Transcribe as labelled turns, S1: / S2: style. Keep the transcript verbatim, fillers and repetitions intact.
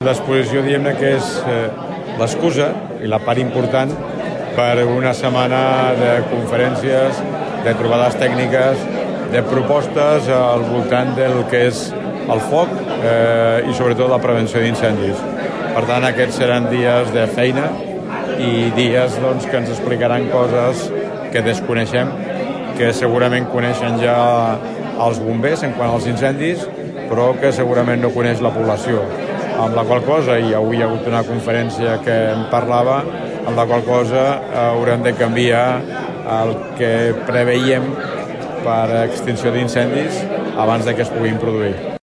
S1: L'exposició, diguem-ne, que és eh, l'excusa i la part important per una setmana de conferències, de trobades tècniques, de propostes al voltant del que és el foc eh, i sobretot la prevenció d'incendis. Per tant, aquests seran dies de feina i dies doncs, que ens explicaran coses que desconeixem, que segurament coneixen ja els bombers en quant als incendis, però que segurament no coneix la població. Amb la qual cosa, i avui hi ha hagut una conferència que en parlava, amb la qual cosa haurem de canviar el que preveiem per extinció d'incendis abans de que es puguin produir.